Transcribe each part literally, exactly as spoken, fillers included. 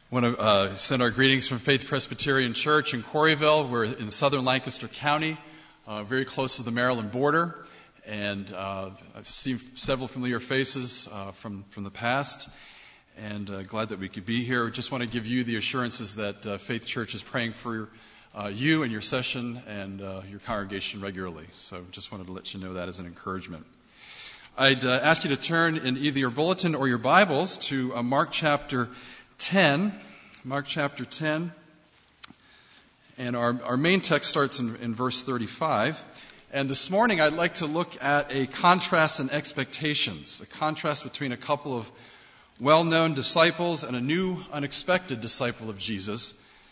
I want to uh, send our greetings from Faith Presbyterian Church in Quarryville. We're in southern Lancaster County, uh, very close to the Maryland border. And uh, I've seen several familiar faces uh, from, from the past, and uh, glad that we could be here. Just want to give you the assurances that uh, Faith Church is praying for uh, you and your session and uh, your congregation regularly. So just wanted to let you know that as an encouragement. I'd uh, ask you to turn in either your bulletin or your Bibles to uh, Mark chapter ten. Mark chapter ten. And our, our main text starts in, in verse thirty-five. And this morning I'd like to look at a contrast in expectations, a contrast between a couple of well-known disciples and a new, unexpected disciple of Jesus.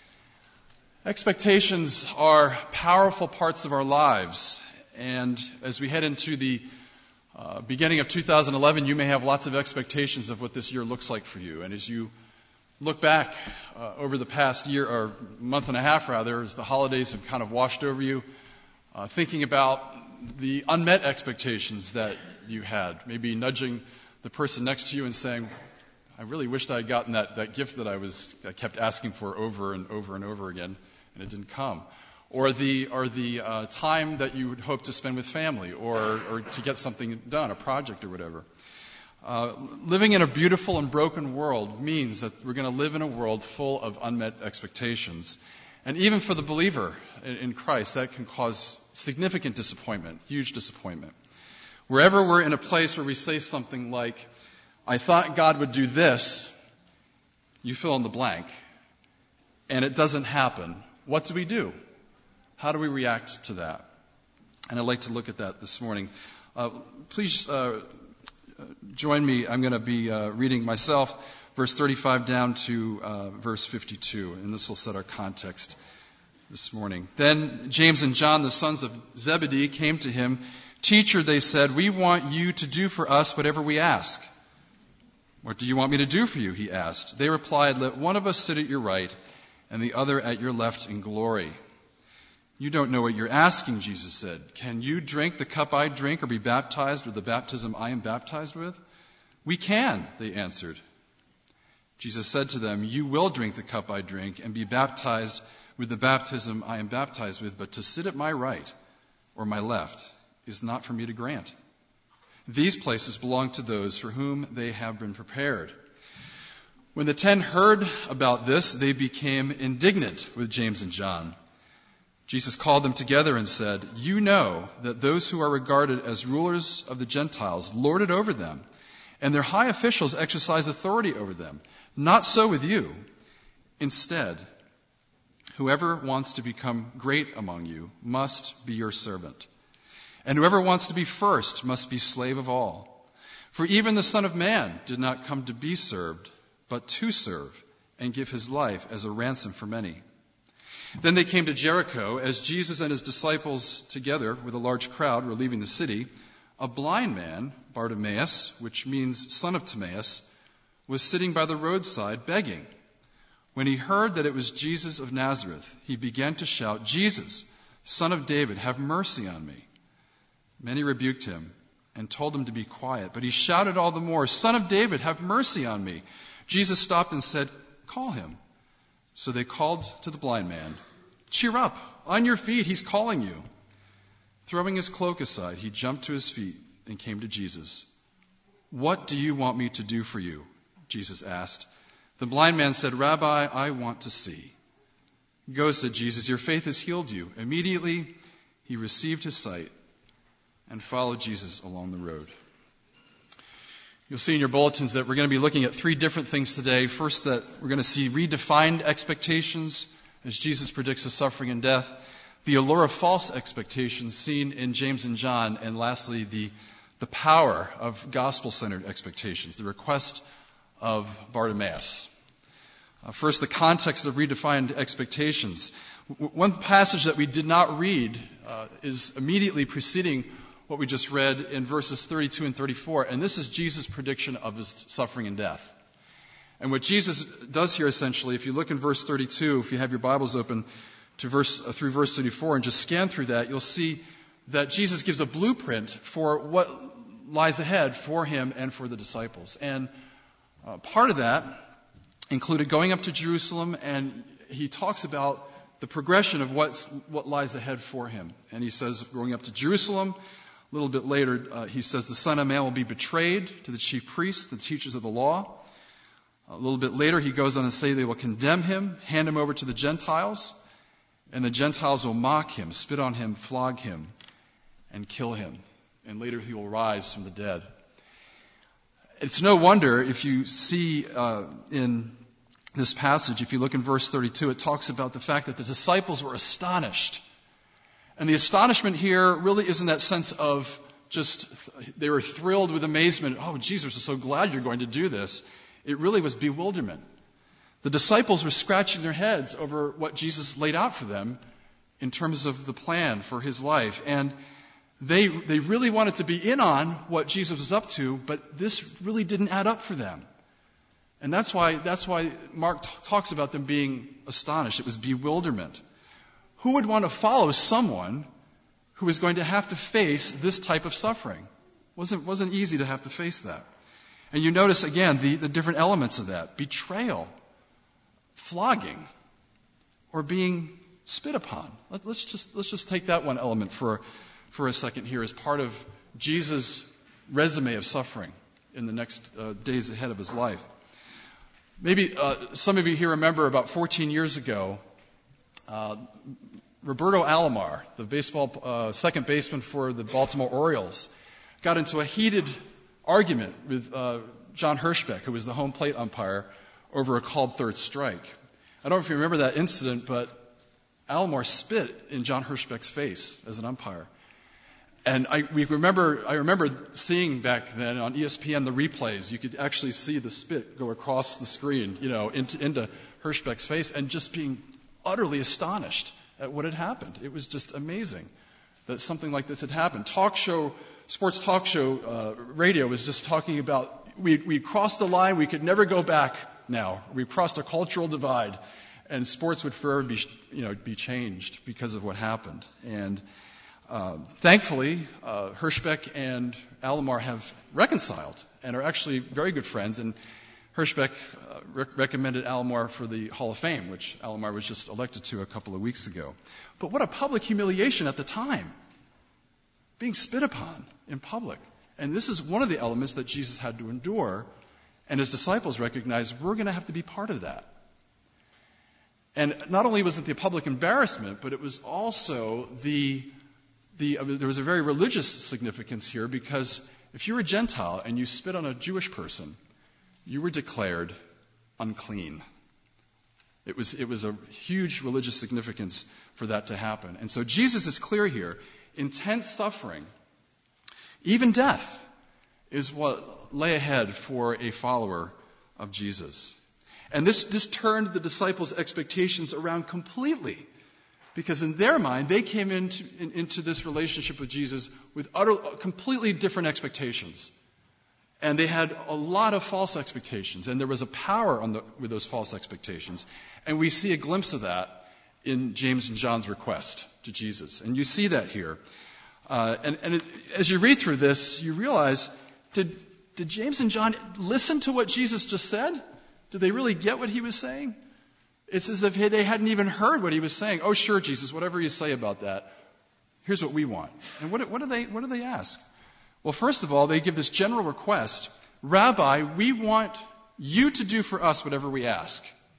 Expectations are powerful parts of our lives. And as we head into the uh, beginning of two thousand eleven, you may have lots of expectations of what this year looks like for you. And as you look back uh, over the past year, or month and a half rather, as the holidays have kind of washed over you, uh, thinking about the unmet expectations that you had, maybe nudging the person next to you and saying, I really wished I had gotten that, that gift that I was I kept asking for over and over and over again, and it didn't come. Or the or the uh, time that you would hope to spend with family, or or to get something done, a project or whatever. Uh, living in a beautiful and broken world means that we're going to live in a world full of unmet expectations. And even for the believer in, in Christ, that can cause significant disappointment, huge disappointment. Wherever we're in a place where we say something like, I thought God would do this, you fill in the blank, and it doesn't happen, what do we do? How do we react to that? And I'd like to look at that this morning. Uh, please uh, join me. I'm going to be uh, reading myself, verse thirty-five down to uh, verse fifty-two, and this will set our context this morning. Then James and John, the sons of Zebedee, came to him. Teacher, they said, we want you to do for us whatever we ask. What do you want me to do for you? He asked. They replied, let one of us sit at your right and the other at your left in glory. You don't know what you're asking, Jesus said. Can you drink the cup I drink or be baptized with the baptism I am baptized with? We can, they answered. Jesus said to them, you will drink the cup I drink and be baptized with the baptism I am baptized with, but to sit at my right or my left is not for me to grant. These places belong to those for whom they have been prepared. When the ten heard about this, they became indignant with James and John. Jesus called them together and said, you know that those who are regarded as rulers of the Gentiles lord it over them, and their high officials exercise authority over them. Not so with you. Instead, whoever wants to become great among you must be your servant. And whoever wants to be first must be slave of all. For even the Son of Man did not come to be served, but to serve and give his life as a ransom for many. Then they came to Jericho. As Jesus and his disciples, together with a large crowd, were leaving the city, a blind man, Bartimaeus, which means son of Timaeus, was sitting by the roadside begging. When he heard that it was Jesus of Nazareth, he began to shout, Jesus, Son of David, have mercy on me. Many rebuked him and told him to be quiet, but he shouted all the more, Son of David, have mercy on me. Jesus stopped and said, call him. So they called to the blind man, cheer up, on your feet, he's calling you. Throwing his cloak aside, he jumped to his feet and came to Jesus. What do you want me to do for you? Jesus asked. The blind man said, Rabbi, I want to see. Go, said Jesus, your faith has healed you. Immediately he received his sight and followed Jesus along the road. You'll see in your bulletins that we're going to be looking at three different things today. First, that we're going to see redefined expectations as Jesus predicts his suffering and death. The allure of false expectations seen in James and John. And lastly, the, the power of gospel-centered expectations, the request of Bartimaeus. Uh, first, the context of redefined expectations. W- one passage that we did not read uh, is immediately preceding what we just read in verses thirty-two and thirty-four, and this is Jesus' prediction of his suffering and death. And what Jesus does here essentially, if you look in verse thirty-two, if you have your Bibles open to verse uh, through verse thirty-four and just scan through that, you'll see that Jesus gives a blueprint for what lies ahead for him and for the disciples. And uh, part of that included going up to Jerusalem, and he talks about the progression of what's, what lies ahead for him. And he says, going up to Jerusalem, a little bit later, uh, he says, the Son of Man will be betrayed to the chief priests, the teachers of the law. A little bit later, he goes on to say they will condemn him, hand him over to the Gentiles, and the Gentiles will mock him, spit on him, flog him, and kill him. And later he will rise from the dead. It's no wonder if you see uh, in this passage, if you look in verse thirty-two, it talks about the fact that the disciples were astonished. And the astonishment here really isn't that sense of just, they were thrilled with amazement. Oh, Jesus, we're so glad you're going to do this. It really was bewilderment. The disciples were scratching their heads over what Jesus laid out for them in terms of the plan for his life. And they, they really wanted to be in on what Jesus was up to, but this really didn't add up for them. And that's why, that's why Mark t- talks about them being astonished. It was bewilderment. Who would want to follow someone who is going to have to face this type of suffering? It wasn't, wasn't easy to have to face that. And you notice, again, the, the different elements of that. Betrayal, flogging, or being spit upon. Let, let's just, let's just take that one element for, for a second here as part of Jesus' resume of suffering in the next uh, days ahead of his life. Maybe uh, some of you here remember about fourteen years ago, uh, Roberto Alomar, the baseball uh, second baseman for the Baltimore Orioles, got into a heated argument with uh, John Hirschbeck, who was the home plate umpire, over a called third strike. I don't know if you remember that incident, but Alomar spit in John Hirschbeck's face as an umpire. And I we remember I remember seeing back then on E S P N the replays. You could actually see the spit go across the screen, you know, into, into Hirschbeck's face, and just being utterly astonished at what had happened. It was just amazing that something like this had happened. Talk show, sports talk show uh, radio was just talking about we we crossed the line. We could never go back now. We crossed a cultural divide, and sports would forever be you know be changed because of what happened. And Uh, thankfully, uh, Hirschbeck and Alomar have reconciled and are actually very good friends. And Hirschbeck uh, rec- recommended Alomar for the Hall of Fame, which Alomar was just elected to a couple of weeks ago. But what a public humiliation at the time, being spit upon in public. And this is one of the elements that Jesus had to endure, and his disciples recognized we're going to have to be part of that. And not only was it the public embarrassment, but it was also the The, uh, there was a very religious significance here, because if you were a Gentile and you spit on a Jewish person, you were declared unclean. It was, it was a huge religious significance for that to happen. And so Jesus is clear here. Intense suffering, even death, is what lay ahead for a follower of Jesus. And this, this turned the disciples' expectations around completely. Because in their mind, they came into, in, into this relationship with Jesus with utter, completely different expectations. And they had a lot of false expectations. And there was a power on the, with those false expectations. And we see a glimpse of that in James and John's request to Jesus. And you see that here. Uh, and and it, as you read through this, you realize, did, did James and John listen to what Jesus just said? Did they really get what he was saying? It's as if they hadn't even heard what he was saying. Oh, sure, Jesus, whatever you say about that, here's what we want. And what, what do they, what do they ask? Well, first of all, they give this general request. Rabbi, we want you to do for us whatever we ask.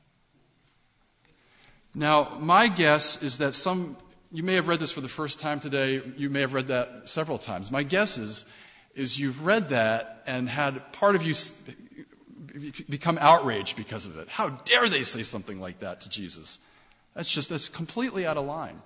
Now, my guess is that some, you may have read this for the first time today. You may have read that several times. My guess is, is you've read that and had part of you become outraged because of it. How dare they say something like that to Jesus? That's just, that's completely out of line.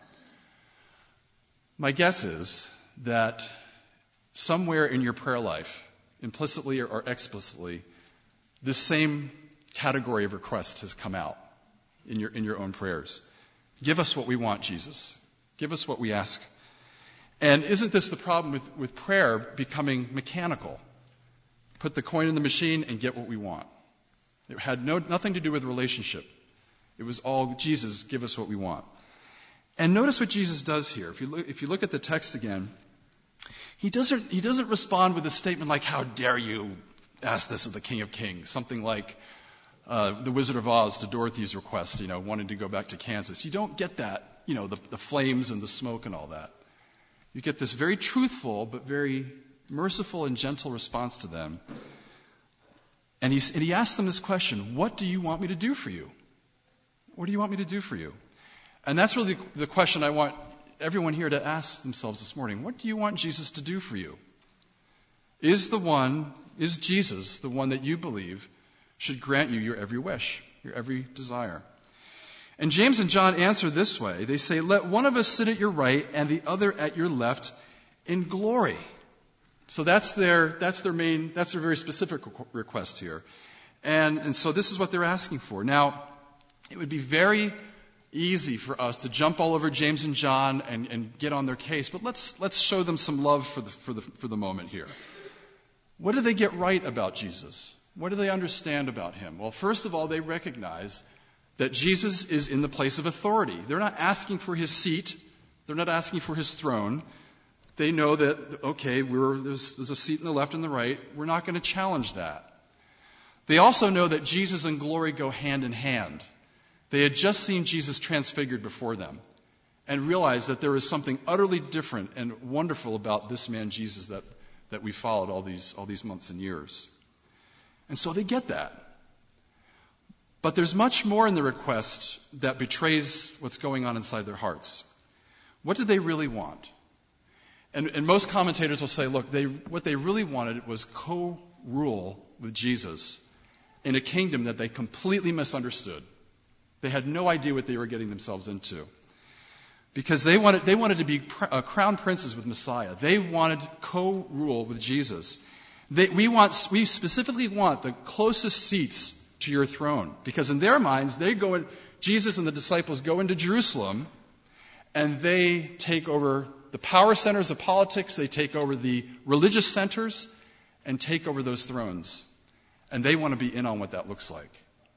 My guess is that somewhere in your prayer life, implicitly or explicitly, this same category of request has come out in your, in your own prayers. Give us what we want, Jesus. Give us what we ask. And isn't this the problem with, with prayer becoming mechanical? Put the coin in the machine and get what we want. It had no, nothing to do with relationship. It was all, Jesus, give us what we want. And notice what Jesus does here. If you look, if you look at the text again, he doesn't, he doesn't respond with a statement like, how dare you ask this of the King of Kings? Something like, uh, The Wizard of Oz to Dorothy's request, you know, wanting to go back to Kansas. You don't get that, you know, the, the flames and the smoke and all that. You get this very truthful but very merciful and gentle response to them. And, he's, and he asks them this question, what do you want me to do for you? What do you want me to do for you? And that's really the question I want everyone here to ask themselves this morning. What do you want Jesus to do for you? Is the one, is Jesus the one that you believe should grant you your every wish, your every desire? And James and John answer this way. They say, let one of us sit at your right and the other at your left in glory. So that's their, that's their main, that's their very specific request here. And, and so this is what they're asking for. Now, it would be very easy for us to jump all over James and John and, and get on their case, but let's, let's show them some love for the, for the, for the moment here. What do they get right about Jesus? What do they understand about him? Well, first of all, they recognize that Jesus is in the place of authority. They're not asking for his seat. They're not asking for his throne. They know that, okay, we're, there's, there's a seat on the left and the right. We're not going to challenge that. They also know that Jesus and glory go hand in hand. They had just seen Jesus transfigured before them and realized that there is something utterly different and wonderful about this man Jesus that, that we followed all these, all these months and years. And so they get that. But there's much more in the request that betrays what's going on inside their hearts. What do they really want? And, and most commentators will say, look, they, what they really wanted was co-rule with Jesus in a kingdom that they completely misunderstood. They had no idea what they were getting themselves into. Because they wanted, they wanted to be pr- uh, crown princes with Messiah. They wanted co-rule with Jesus. They, we want, we specifically want the closest seats to your throne. Because in their minds, they go in, Jesus and the disciples go into Jerusalem and they take over the power centers of politics, they take over the religious centers and take over those thrones. And they want to be in on what that looks like.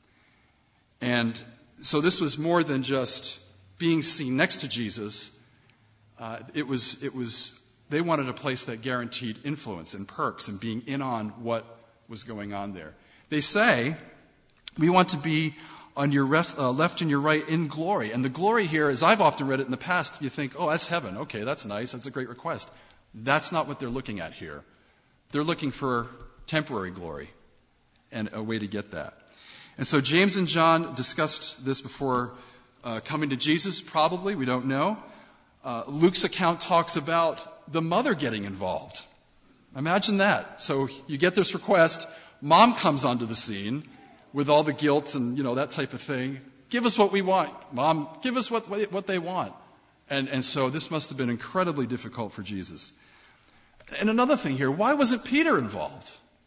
And so this was more than just being seen next to Jesus. Uh, it was, it was, they wanted a place that guaranteed influence and perks and being in on what was going on there. They say, we want to be on your rest, uh, left and your right in glory. And the glory here, as I've often read it in the past, you think, oh, that's heaven. Okay, that's nice. That's a great request. That's not what they're looking at here. They're looking for temporary glory and a way to get that. And so James and John discussed this before uh, coming to Jesus, probably. We don't know. Uh, Luke's account talks about the mother getting involved. Imagine that. So you get this request. Mom comes onto the scene with all the guilt and, you know, that type of thing. Give us what we want, Mom. Give us what what they want. And, and so this must have been incredibly difficult for Jesus. And another thing here, why wasn't Peter involved?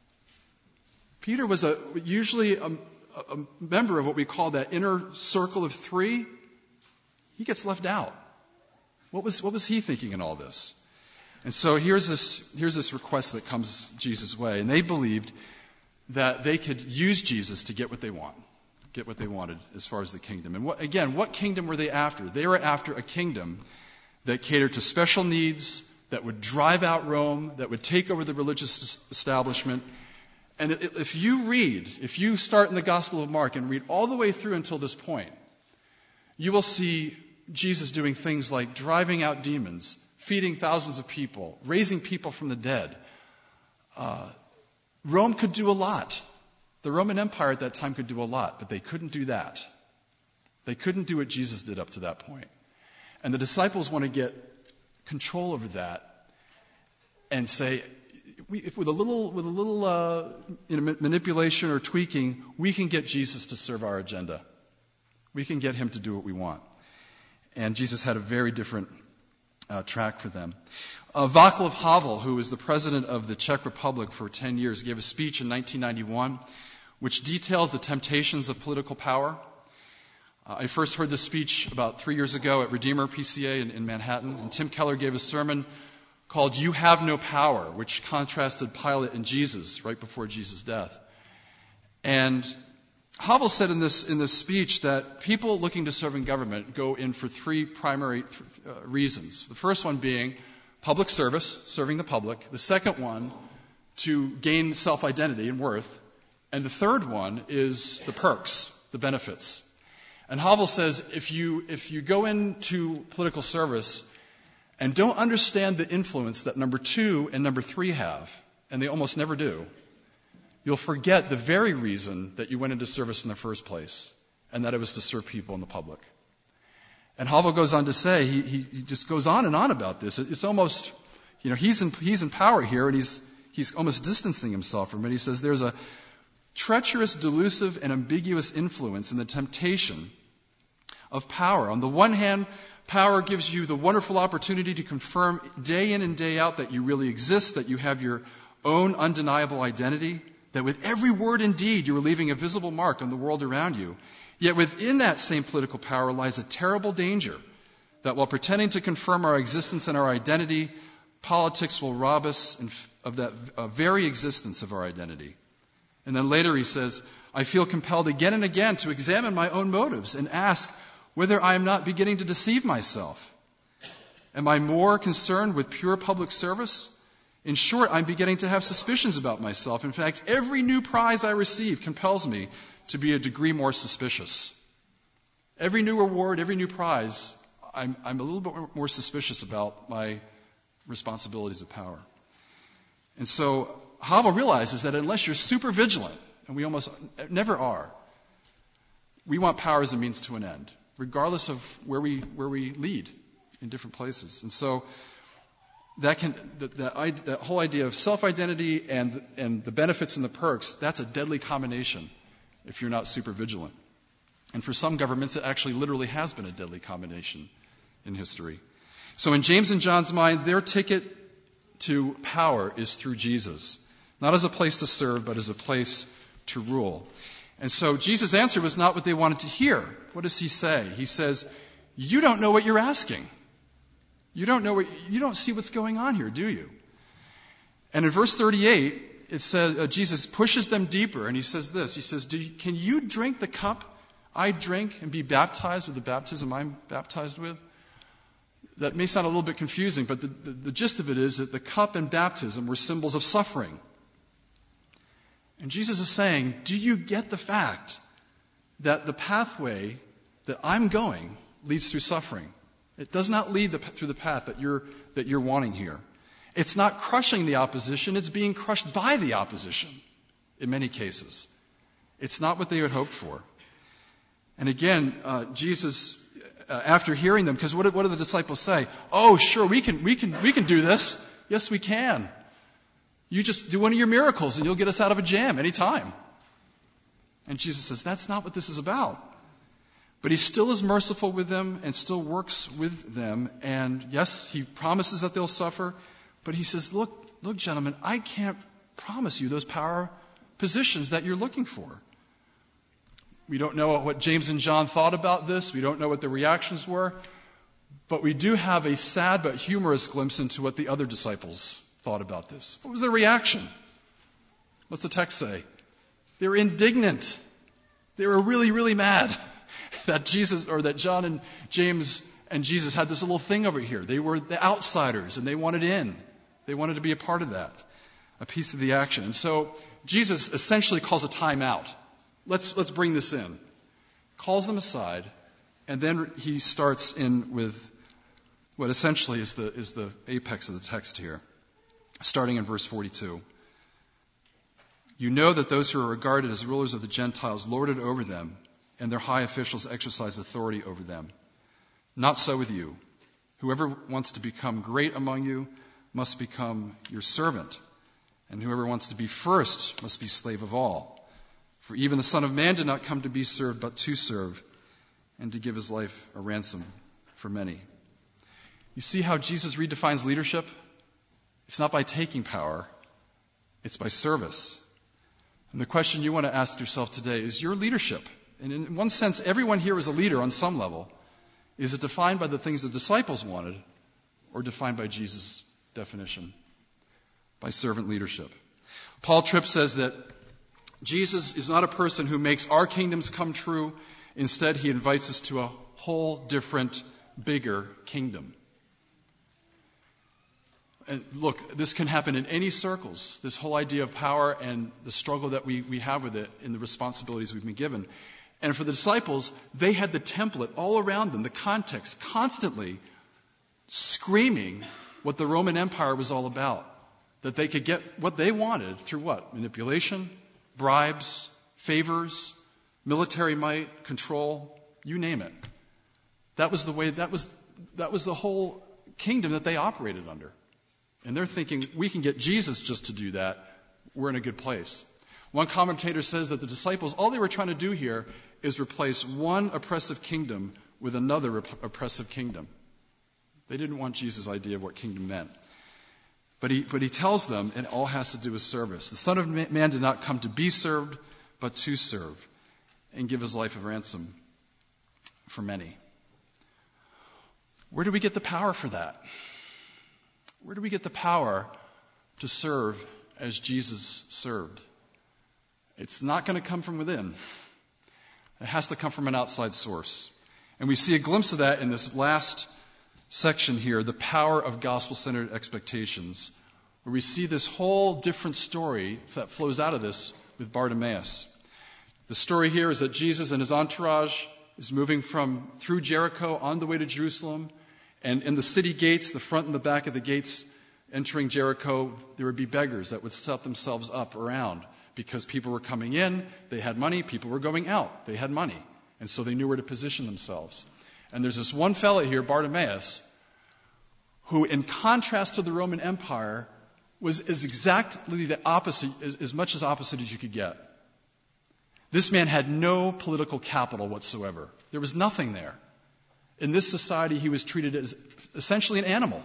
Peter was a, usually a, a member of what we call that inner circle of three. He gets left out. What was, what was he thinking in all this? And so here's this, here's this request that comes Jesus' way. And they believed that they could use Jesus to get what they want, get what they wanted as far as the kingdom. And what, again, what kingdom were they after? They were after a kingdom that catered to special needs, that would drive out Rome, that would take over the religious establishment. And if you read, if you start in the Gospel of Mark and read all the way through until this point, you will see Jesus doing things like driving out demons, feeding thousands of people, raising people from the dead. Uh, Rome could do a lot. The Roman Empire at that time could do a lot, but they couldn't do that. They couldn't do what Jesus did up to that point. And the disciples want to get control over that and say, we, if with a little, with a little uh, you know, manipulation or tweaking, we can get Jesus to serve our agenda. We can get him to do what we want. And Jesus had a very different uh, track for them. Uh, Václav Havel, who was the president of the Czech Republic for ten years, gave a speech in nineteen ninety-one which details the temptations of political power. Uh, I first heard this speech about three years ago at Redeemer P C A in, in Manhattan, and Tim Keller gave a sermon called You Have No Power, which contrasted Pilate and Jesus right before Jesus' death. And Havel said in this in this speech that people looking to serve in government go in for three primary uh, reasons. The first one being public service, serving the public. The second one, to gain self-identity and worth. And the third one is the perks, the benefits. And Havel says if you, if you go into political service and don't understand the influence that number two and number three have, and they almost never do, you'll forget the very reason that you went into service in the first place, and that it was to serve people in the public. And Havel goes on to say, he, he, he just goes on and on about this. It, it's almost, you know, he's in, he's in power here, and he's, he's almost distancing himself from it. He says there's a treacherous, delusive, and ambiguous influence in the temptation of power. On the one hand, power gives you the wonderful opportunity to confirm day in and day out that you really exist, that you have your own undeniable identity, that with every word and deed you are leaving a visible mark on the world around you. Yet within that same political power lies a terrible danger that while pretending to confirm our existence and our identity, politics will rob us of that uh, very existence of our identity. And then later he says, I feel compelled again and again to examine my own motives and ask whether I am not beginning to deceive myself. Am I more concerned with pure public service? In short, I'm beginning to have suspicions about myself. In fact, every new prize I receive compels me to be a degree more suspicious. Every new award, every new prize, I'm, I'm a little bit more suspicious about my responsibilities of power. And so Havel realizes that unless you're super vigilant, and we almost never are, we want power as a means to an end, regardless of where we where we lead in different places. And so that can that, that, that whole idea of self-identity and and the benefits and the perks, that's a deadly combination if you're not super vigilant. And for some governments, it actually literally has been a deadly combination in history. So in James and John's mind, their ticket to power is through Jesus, not as a place to serve, but as a place to rule. And so Jesus' answer was not what they wanted to hear. What does he say? He says, you don't know what you're asking. You don't know what, you don't see what's going on here, do you? And in verse thirty-eight, it says, uh, Jesus pushes them deeper, and he says this. He says, Do you, can you drink the cup I drink and be baptized with the baptism I'm baptized with? That may sound a little bit confusing, but the, the, the gist of it is that the cup and baptism were symbols of suffering. And Jesus is saying, do you get the fact that the pathway that I'm going leads through suffering? It does not lead the, through the path that you're, that you're wanting here. It's not crushing the opposition, it's being crushed by the opposition in many cases. It's not what they had hoped for. And again, uh, Jesus, uh, after hearing them, because what, what do the disciples say? Oh, sure, we can, we can, we can do this. Yes, we can. You just do one of your miracles and you'll get us out of a jam anytime. And Jesus says, that's not what this is about. But he still is merciful with them and still works with them. And yes, he promises that they'll suffer. But he says, look, look, gentlemen, I can't promise you those power positions that you're looking for. We don't know what James and John thought about this. We don't know what their reactions were. But we do have a sad but humorous glimpse into what the other disciples thought about this. What was their reaction? What's the text say? They were indignant. They were really, really mad that Jesus, or that John and James and Jesus had this little thing over here. They were the outsiders and they wanted in. They wanted to be a part of that, a piece of the action. And so Jesus essentially calls a time out. Let's, let's bring this in. Calls them aside, and then he starts in with what essentially is the, is the apex of the text here, starting in verse forty-two. You know that those who are regarded as rulers of the Gentiles lord it over them, and their high officials exercise authority over them. Not so with you. Whoever wants to become great among you must become your servant, and whoever wants to be first must be slave of all. For even the Son of Man did not come to be served, but to serve, and to give his life a ransom for many. You see how Jesus redefines leadership? It's not by taking power, it's by service. And the question you want to ask yourself today is your leadership. And in one sense, everyone here is a leader on some level. Is it defined by the things the disciples wanted, or defined by Jesus' definition? By servant leadership. Paul Tripp says that Jesus is not a person who makes our kingdoms come true. Instead, he invites us to a whole different, bigger kingdom. And look, this can happen in any circles, this whole idea of power and the struggle that we, we have with it in the responsibilities we've been given. And for the disciples, they had the template all around them, the context, constantly screaming what the Roman Empire was all about. That they could get what they wanted through what? Manipulation, bribes, favors, military might, control, you name it. That was the way, that was, that was the whole kingdom that they operated under. And they're thinking, we can get Jesus just to do that. We're in a good place. One commentator says that the disciples, all they were trying to do here is replace one oppressive kingdom with another rep- oppressive kingdom. They didn't want Jesus' idea of what kingdom meant. But he, but he tells them it all has to do with service. The Son of Man did not come to be served, but to serve and give his life a ransom for many. Where do we get the power for that? Where do we get the power to serve as Jesus served? It's not going to come from within. It has to come from an outside source. And we see a glimpse of that in this last section here, the power of gospel-centered expectations, where we see this whole different story that flows out of this with Bartimaeus. The story here is that Jesus and his entourage is moving from through Jericho on the way to Jerusalem. And in the city gates, the front and the back of the gates entering Jericho, there would be beggars that would set themselves up around because people were coming in, they had money, people were going out, they had money. And so they knew where to position themselves. And there's this one fellow here, Bartimaeus, who in contrast to the Roman Empire was as exactly the opposite, as, as much as opposite as you could get. This man had no political capital whatsoever. There was nothing there. In this society, he was treated as essentially an animal.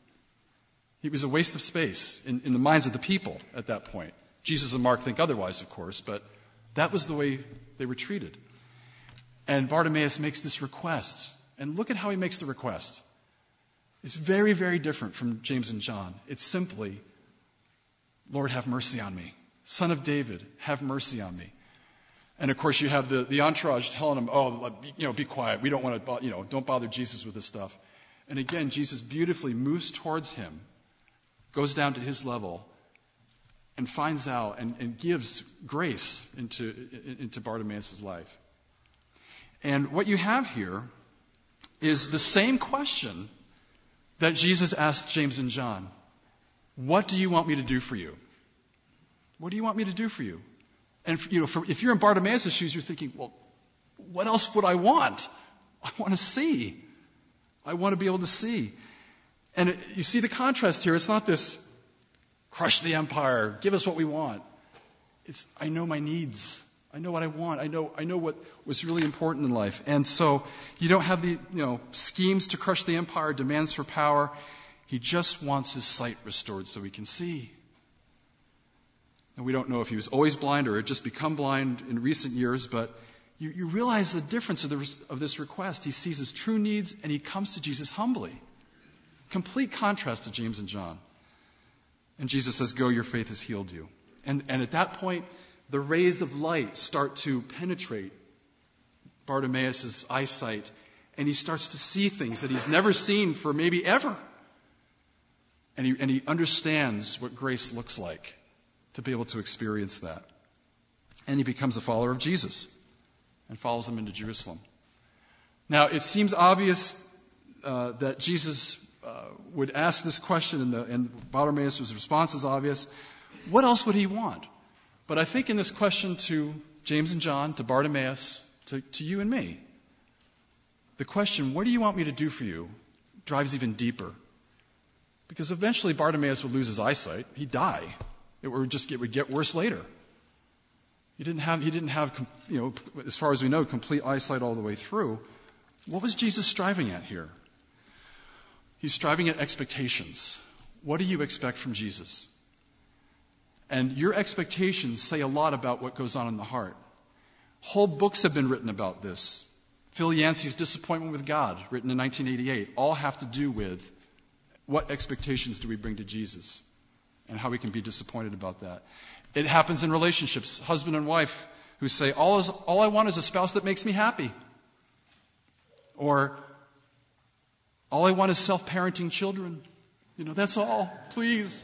He was a waste of space in, in the minds of the people at that point. Jesus and Mark think otherwise, of course, but that was the way they were treated. And Bartimaeus makes this request. And look at how he makes the request. It's very, very different from James and John. It's simply, Lord, have mercy on me. Son of David, have mercy on me. And of course, you have the, the entourage telling him, oh, you know, be quiet. We don't want to, you know, don't bother Jesus with this stuff. And again, Jesus beautifully moves towards him, goes down to his level, and finds out and, and gives grace into, into Bartimaeus' life. And what you have here is the same question that Jesus asked James and John. What do you want me to do for you? What do you want me to do for you? And you know, for, if you're in Bartimaeus' shoes, you're thinking, well, what else would I want? I want to see. I want to be able to see. And it, you see the contrast here. It's not this crush the empire, give us what we want. It's I know my needs. I know what I want. I know I know what was really important in life. And so you don't have the you know schemes to crush the empire, demands for power. He just wants his sight restored so he can see. And we don't know if he was always blind or had just become blind in recent years, but you, you realize the difference of, the, of this request. He sees his true needs and he comes to Jesus humbly. Complete contrast to James and John. And Jesus says, go, your faith has healed you. And, and at that point, the rays of light start to penetrate Bartimaeus' eyesight, and he starts to see things that he's never seen for maybe ever. And he, and he understands what grace looks like to be able to experience that. And he becomes a follower of Jesus and follows him into Jerusalem. Now, it seems obvious uh, that Jesus uh, would ask this question, and, the, and Bartimaeus' response is obvious. What else would he want? But I think in this question to James and John, to Bartimaeus, to, to you and me, the question, what do you want me to do for you, drives even deeper. Because eventually Bartimaeus would lose his eyesight. He'd die. It would just get, would get worse later. He didn't have, he didn't have, you know, as far as we know, complete eyesight all the way through. What was Jesus striving at here? He's striving at expectations. What do you expect from Jesus? And your expectations say a lot about what goes on in the heart. Whole books have been written about this. Phil Yancey's Disappointment with God, written in nineteen eighty-eight, all have to do with what expectations do we bring to Jesus and how we can be disappointed about that. It happens in relationships, husband and wife who say, all, is, all I want is a spouse that makes me happy. Or, all I want is self-parenting children. You know, that's all, please.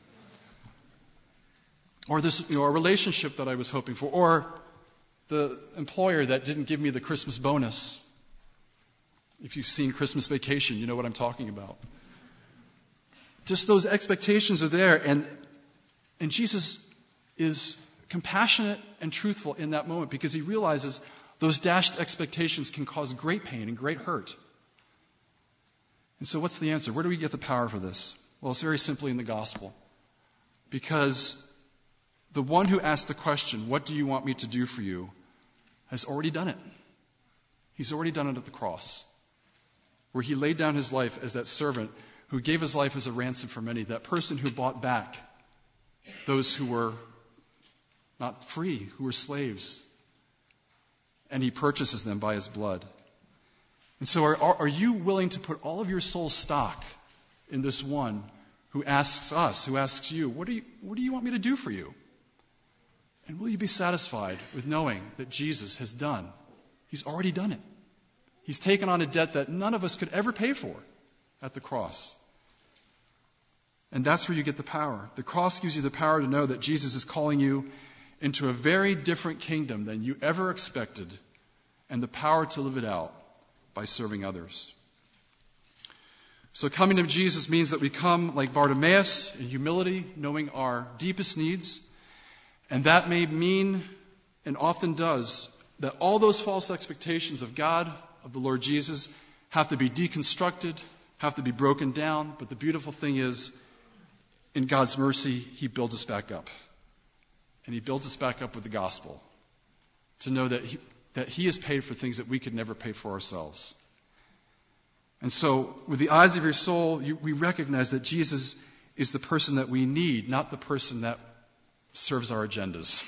Or this, you know, a relationship that I was hoping for, or the employer that didn't give me the Christmas bonus. If you've seen Christmas Vacation, you know what I'm talking about. Just those expectations are there, and and Jesus is compassionate and truthful in that moment because he realizes those dashed expectations can cause great pain and great hurt. And so what's the answer? Where do we get the power for this? Well, it's very simply in the gospel. Because the one who asked the question, what do you want me to do for you, has already done it. He's already done it at the cross, where he laid down his life as that servant who gave his life as a ransom for many, that person who bought back those who were not free, who were slaves. And he purchases them by his blood. And so are, are you willing to put all of your soul's stock in this one who asks us, who asks you, what do you, what do you want me to do for you? And will you be satisfied with knowing that Jesus has done? He's already done it. He's taken on a debt that none of us could ever pay for at the cross. And that's where you get the power. The cross gives you the power to know that Jesus is calling you into a very different kingdom than you ever expected, and the power to live it out by serving others. So coming to Jesus means that we come like Bartimaeus in humility, knowing our deepest needs. And that may mean, and often does, that all those false expectations of God, of the Lord Jesus, have to be deconstructed, have to be broken down. But the beautiful thing is, in God's mercy, he builds us back up. And he builds us back up with the gospel, to know that he, that he has paid for things that we could never pay for ourselves. And so, with the eyes of your soul, you, we recognize that Jesus is the person that we need, not the person that serves our agendas.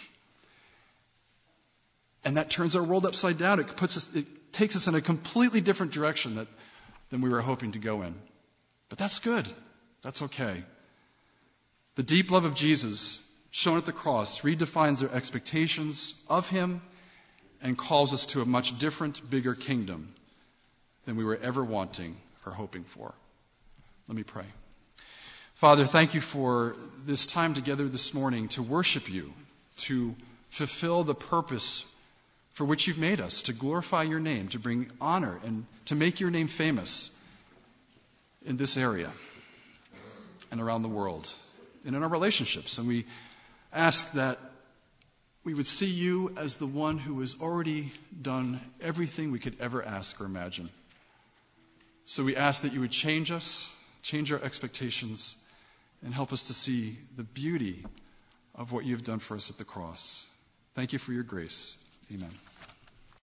And that turns our world upside down. It puts us, it takes us in a completely different direction that, than we were hoping to go in. But that's good. That's okay. The deep love of Jesus, shown at the cross, redefines our expectations of him and calls us to a much different, bigger kingdom than we were ever wanting or hoping for. Let me pray. Father, thank you for this time together this morning to worship you, to fulfill the purpose for which you've made us, to glorify your name, to bring honor and to make your name famous in this area and around the world and in our relationships. And we ask that we would see you as the one who has already done everything we could ever ask or imagine. So we ask that you would change us, change our expectations, and help us to see the beauty of what you've done for us at the cross. Thank you for your grace. Amen.